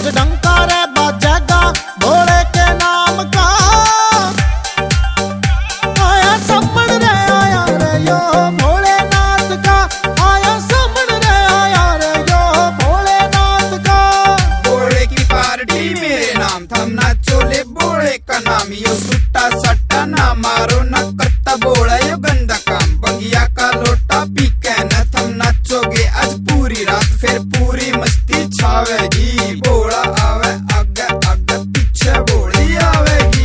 डंका रे बाजेगा भोले के नाम का। आया समण रे आया रे यो भोलेनाथ का, आया समण रे आया रे यो भोलेनाथ का। भोले की पार्टी मेरे नाम थम ना चोले भोले का नाम, यो सुट्टा सट्टा ना मारो न करता बोला यो गंदा काम। बगिया का लोटा पी के न थम नाचोगे आज पूरी रात, फिर पूरी मस्ती छावेगी। भोला आवे आगे आगे पीछे भोली आवेगी।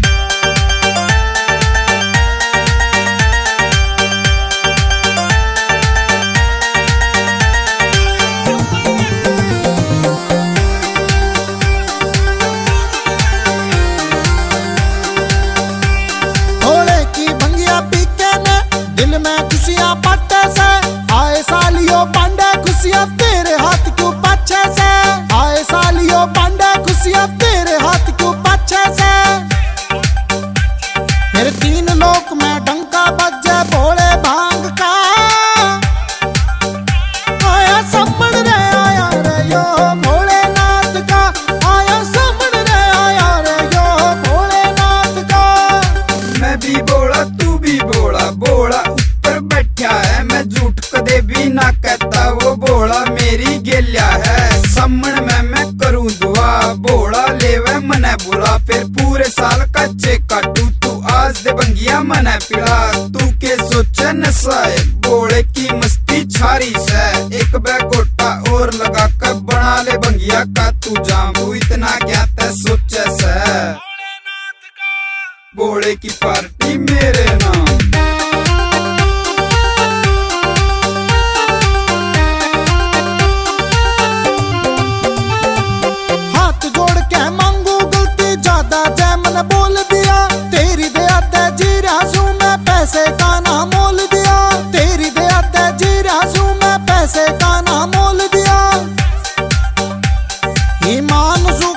भोले की भंगिया पी के न दिल में खुशियां पाटे से, आए सालियो पांडे खुशियां तेरे हाथ क्यों पाछे से। आए सालियो पांडे खुशियां तेरे हाथ क्यों पाछे से। फिर तीन लोक में डंका बजे भोले भांग का। आया समण रे आया रे यो भोलेनाथ का, आया समण रे आया रे यो भोलेनाथ का। मैं भी बोला तू भी बोला, बोला ऊपर बैठा है मैं झूठ कदे भी ना कहता। वो बोला मेरी गेल्या है समण में मैं करूं दुआ। बोला लेवे मने बुला फिर पूरे साल का चेक काटू। तू आज दे बंगिया मने पिला, तू के सोचे नशा है बोले की मस्ती छारी से। एक बै गोटा और लगा कर बना ले बंगिया का तू जामू, इतना क्या ते सोचे से। भोले की पार्टी मेरे नाम। हाथ जोड़ के मांगू गलती ज्यादा जय मन बोल दिया। तेरी दया ते जी राजू मैं पैसे का ना मोल दिया। तेरी दया ते जी राजू मैं पैसे का ना मोल दिया। ईमान